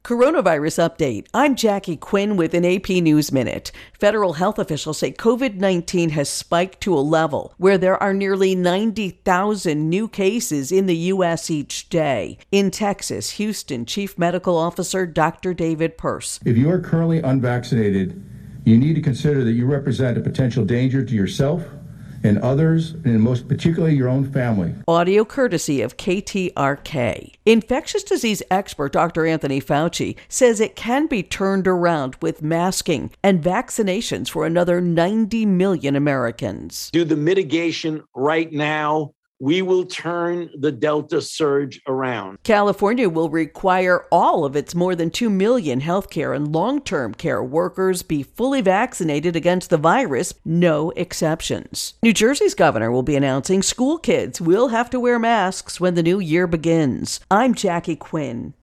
Coronavirus update. I'm Jackie Quinn with an AP News Minute. Federal health officials say COVID-19 has spiked to a level where there are nearly 90,000 new cases in the U.S. each day. In Texas, Houston Chief Medical Officer Dr. David Pearce. If you are currently unvaccinated, you need to consider that you represent a potential danger to yourself and others, and most particularly your own family. Audio courtesy of KTRK. Infectious disease expert Dr. Anthony Fauci says it can be turned around with masking and vaccinations for another 90 million Americans. Do the mitigation right now. We will turn the Delta surge around. California will require all of its more than 2 million healthcare and long-term care workers be fully vaccinated against the virus, no exceptions. New Jersey's governor will be announcing school kids will have to wear masks when the new year begins. I'm Jackie Quinn.